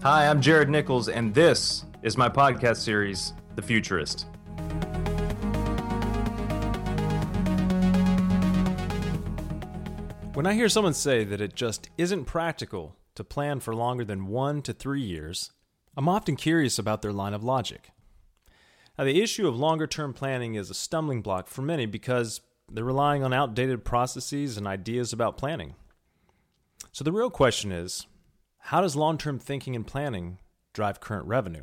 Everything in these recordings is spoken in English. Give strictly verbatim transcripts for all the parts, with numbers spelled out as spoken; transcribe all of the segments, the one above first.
Hi, I'm Jared Nichols, and this is my podcast series, The Futurist. When I hear someone say that it just isn't practical to plan for longer than one to three years, I'm often curious about their line of logic. Now, the issue of longer-term planning is a stumbling block for many because they're relying on outdated processes and ideas about planning. So the real question is, how does long-term thinking and planning drive current revenue?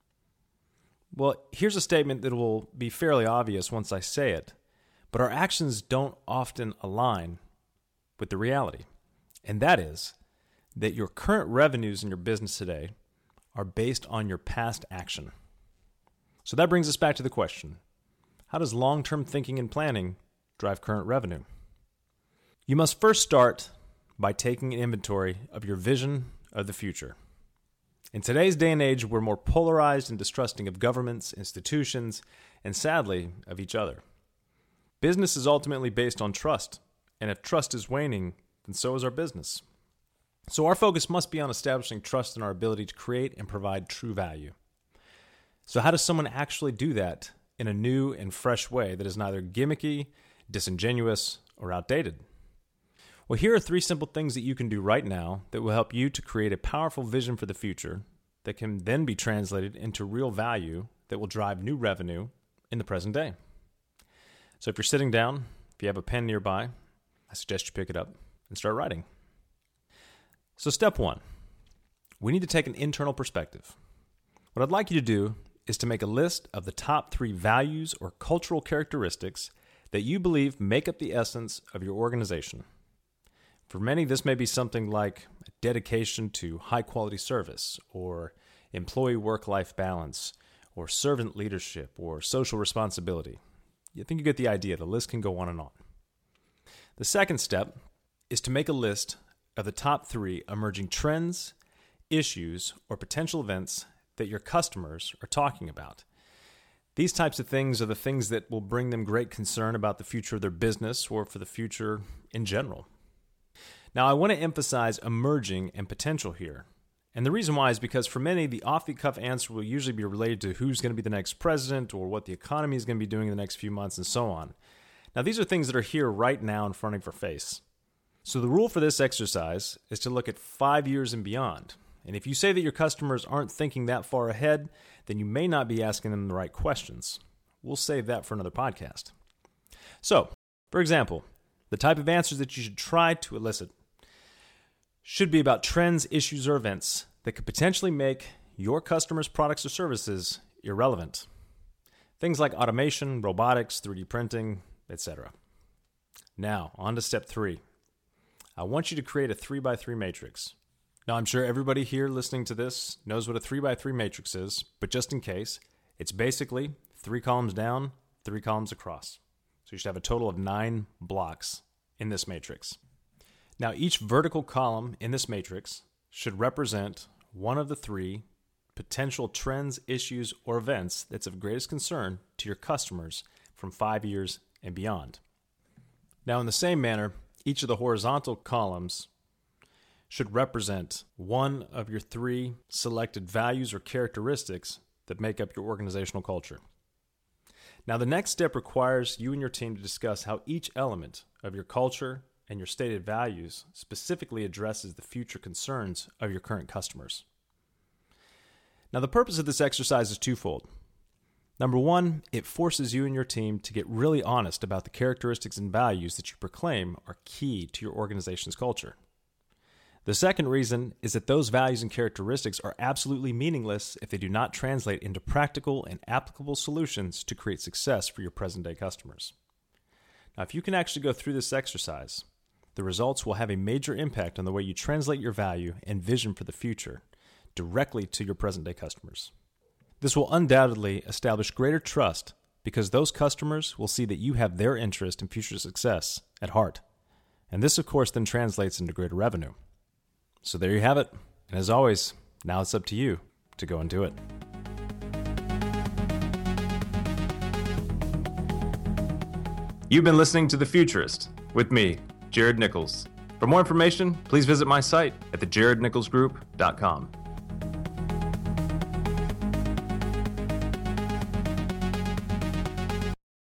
Well, here's a statement that will be fairly obvious once I say it, but our actions don't often align with the reality. And that is that your current revenues in your business today are based on your past action. So that brings us back to the question, how does long-term thinking and planning drive current revenue? You must first start by taking an inventory of your vision of the future. In today's day and age, we're more polarized and distrusting of governments, institutions, and sadly, of each other. Business is ultimately based on trust, and if trust is waning, then so is our business. So our focus must be on establishing trust in our ability to create and provide true value. So how does someone actually do that in a new and fresh way that is neither gimmicky, disingenuous, or outdated? Well, here are three simple things that you can do right now that will help you to create a powerful vision for the future that can then be translated into real value that will drive new revenue in the present day. So if you're sitting down, if you have a pen nearby, I suggest you pick it up and start writing. So step one, we need to take an internal perspective. What I'd like you to do is to make a list of the top three values or cultural characteristics that you believe make up the essence of your organization. For many, this may be something like a dedication to high-quality service, or employee work-life balance, or servant leadership, or social responsibility. I think you get the idea. The list can go on and on. The second step is to make a list of the top three emerging trends, issues, or potential events that your customers are talking about. These types of things are the things that will bring them great concern about the future of their business or for the future in general. Now, I want to emphasize emerging and potential here. And the reason why is because for many, the off-the-cuff answer will usually be related to who's going to be the next president or what the economy is going to be doing in the next few months and so on. Now, these are things that are here right now in front of our face. So the rule for this exercise is to look at five years and beyond. And if you say that your customers aren't thinking that far ahead, then you may not be asking them the right questions. We'll save that for another podcast. So, for example, the type of answers that you should try to elicit should be about trends, issues, or events that could potentially make your customers' products or services irrelevant. Things like automation, robotics, three D printing, et cetera. Now, on to step three. I want you to create a three by three matrix. Now, I'm sure everybody here listening to this knows what a three by three matrix is, but just in case, it's basically three columns down, three columns across. So you should have a total of nine blocks in this matrix. Now, each vertical column in this matrix should represent one of the three potential trends, issues, or events that's of greatest concern to your customers from five years and beyond. Now, in the same manner, each of the horizontal columns should represent one of your three selected values or characteristics that make up your organizational culture. Now, the next step requires you and your team to discuss how each element of your culture and your stated values specifically addresses the future concerns of your current customers. Now, the purpose of this exercise is twofold. Number one, it forces you and your team to get really honest about the characteristics and values that you proclaim are key to your organization's culture. The second reason is that those values and characteristics are absolutely meaningless if they do not translate into practical and applicable solutions to create success for your present-day customers. Now, if you can actually go through this exercise, the results will have a major impact on the way you translate your value and vision for the future directly to your present-day customers. This will undoubtedly establish greater trust because those customers will see that you have their interest in future success at heart. And this, of course, then translates into greater revenue. So there you have it. And as always, now it's up to you to go and do it. You've been listening to The Futurist with me, Jared Nichols. For more information, please visit my site at the jared nichols group dot com.